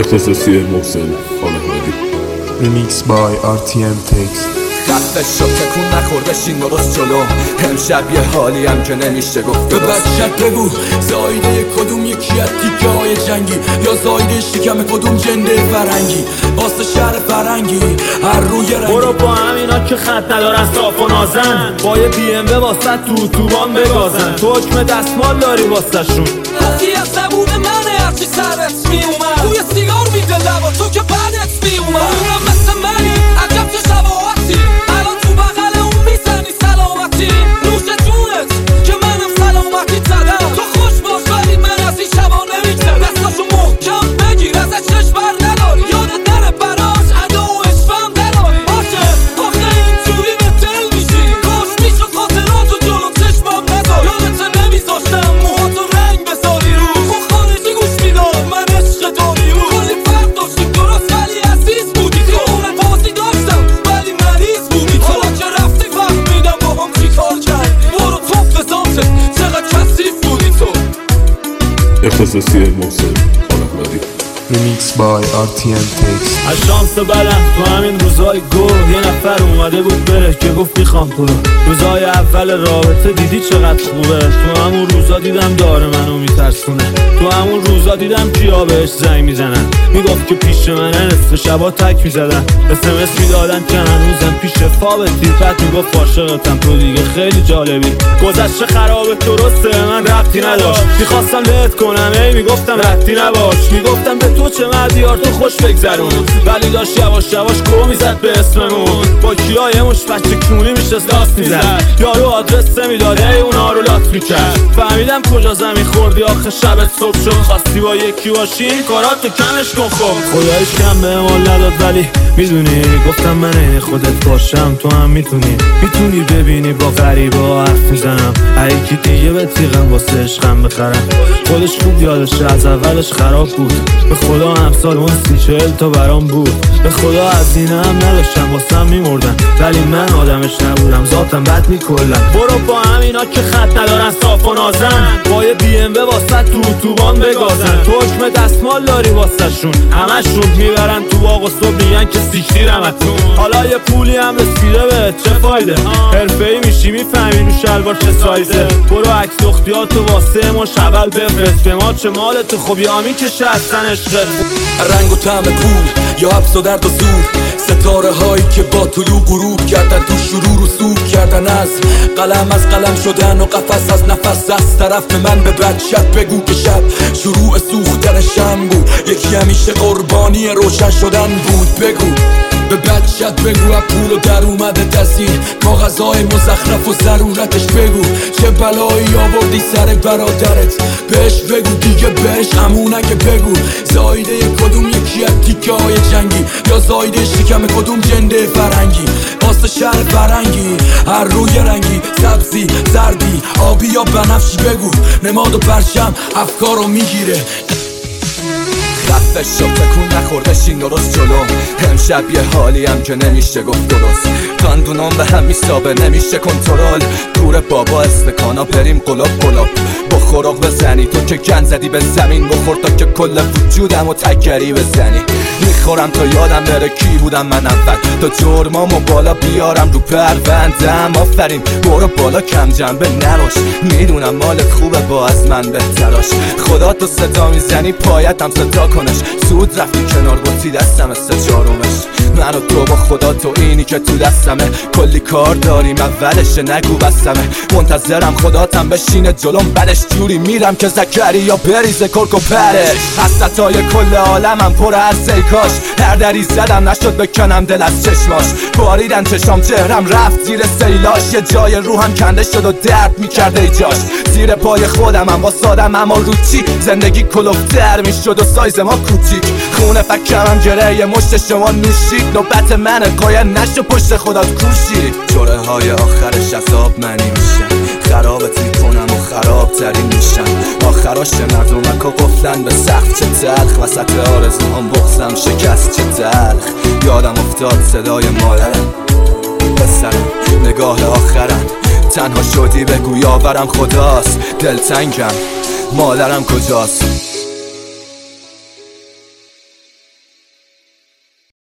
اختصاصی محسن آله‌مادی. Remix by RTM Text. خفه شو تکون نخور بشین درست جلو. امشب یه حالی هم که نمیشه گفت. به بچت بگو زایده کدوم یکی از تیکه های جنگی، یا زایده شکم کدوم جنده فرنگی، واسه شهر فرنگی هر روی رنگی. برو با همینا که خط ندارن صاف و نازن، با یه بی ام به واسه توبان بگازن. تو حکم دستمال داری واسه شون. وقتی از زبون منه هرچی سرت میومد، بوی سیگار میده لبا تو که بعدت میومد. اونم مثل منی عجب چه شباهتی، الان تو بغل اون میزنی سلامتی. نوش جونت که منم سلامتی زدم. تو خوش باش ولی من از این شبا نمیگذرم. دستاشو محکم بگیر ازش چشم بر نداری، یادت نره براش ادا و عشقم دراری. باشه آخه اینجوری به دل میشی، کاش میشد خاطراتو جلو چشمم نذاری. یادت نمیذاشتم موهاتو رنگ بذاری رو، خب خارجی گوش میداد من عشق داری رو. کلی فرق داشتیم درست ولی عزیز بودی تو. اون بازی داشتم ولی مریض بودی تو. حالا که رفتی فهمیدم با هم چی کار کردی. برو توف ذاتت چقدر کثیف بودی تو. اختصاصی محسن آله‌مادی. Remix by RTM Text. از شانس بدم تو همین روزای گل یه نفر اومده بود بره که گفت میخوام تو رو. روزای اول رابطه دیدی چقدر خوبه، تو همون روزا دیدم داره منو میترسونه. تو همون روزا دیدم کیا بهش زنگ میزنن، میگفت که پیش منه نصف شبا تک میزدن. SMS میدادن که هنوزم پیش فابتی، بعد میگفت عاشقتم تو دیگه خیلی جالبی. گذشته خرابه درسته من ربطی نداشت، میخواستم لت کنم ای میگفتم ربطی نباش. میگفتم به تو چه مدیار تو خوش بگذرون، ولی داشت یواش یواش گو میزد به اسممون. با کیای مش بچه کونی میشست لاست میزد، یارو آدرس نمیداد ای اونا رو لات میکرد. فهمیدم کجا زمین خوردی آخه شبت صبح شد. خواستی با یکی باشی این کاراتو کمش کن خب. خدایش کم به مال نداد ولی میدونی گفتم من این خودت باشم تو هم میتونی ببینی با غریبا حرف میزنم. یکی دیگه به تیغم واسه عشقم بخرم. خودش خوب یادشه از اولش خراب بود، به خدا امسال اون 30-40 تا برام بود. به خدا از این هم نداشتم واسم میمردن، ولی من آدمش نبودم ذاتم بد میکلم. برو با همینا که خط ندارن صاف و نازن، با یه بی ام به واسه توبان بگازن. تو حکم دستمال داری واسه شون، همشون میبرن تو باغ و صبح میگن که سیکتیرمتون. حالا یه پولی هم رسیده به چه فایده، حرفه‌ای میشی میفهمی رو شلوار چه سایزه. برو عکس دختیاتو واسه ما شبل بفرست، به ما چه مالت خوب یامی که شستن عشقت. رنگ و طعم پول یا حبس و درد و زور، ستاره هایی که با طلوع غروب کردن تو شروع رسوب کردن. از قلم شدن و قفس از نفس. از طرف من به بچت بگو که شب شروع سوختن شم بود، یکی همیشه قربانی روشن شدن بود. بگو به بچت بگو از پول و در اومده دستی، کاغذهای مزخرف و ضرورتش بگو. چه بلایی آوردی سر برادرت بهش بگو دیگه، بهش همونگه بگو. زایده کدوم یکی از تیکه های جنگی، یا زایده شکم کدوم جنده فرنگی، واسه شهر فرنگی هر روی رنگی، سبزی زردی آبی یا بنفشی بگو. نماد و پرچم افکارو میگیره. خفه شو تکون نخور بشین درست جلو. امشب یه حالی هم که نمیشه گفت درست، کاندونام به هم میسابه نمیشه کنترل. دور بابا استکانا بریم قلاب با خورق بزنی. تو که گن زدی به زمین بخور تا که کل وجودم و تکری بزنی. میخورم تا یادم بره کی بودم من اول، تا جرمامو بالا بیارم رو پروندم. آفرین برو بالا کم جنبه نباش، میدونم مالت خوبه با از من بهتراش. خدا تو صدا میزنی پایتم صدا کنش، سود رفتی کنار گفتی دستم سه-چهارمش. من و تو با خدا تو اینی که تو دستمه، کلی کار داریم اولش نگو بستمه. منتظرم خداتم بشینه جلوم بعدش جوری میرم که زکریا بریزه کرک و پرش. حسرتای کل عالمم پر از ای کاش، هر دری زدم نشد بکنم دل از چشماش. باریدن چشام چهرم رفت زیر سیلاش، یه جای روحم کنده شد و درد میکرد ای جاش. زیر پای خودمم واسادم اما رو چی، زندگی کلوفتر میشد و سایز ما کوچیک. خونه فکرم گره مشت شما نوشید، نوبت منه قایم نشو پشت خودت کوشید. جوره های آخرش عذاب منی میشن، خرابت میکنم و خراب ترین میشم. آخراش مردمکو قفلن به سقف چه تلخ، وسط آرزوهام بغضم شکست چه تلخ. یادم افتاد صدای مادرم پسرم نگاه آخرم، تنها شدی بگو یاورم خداست. دلتنگم مادرم کجاست.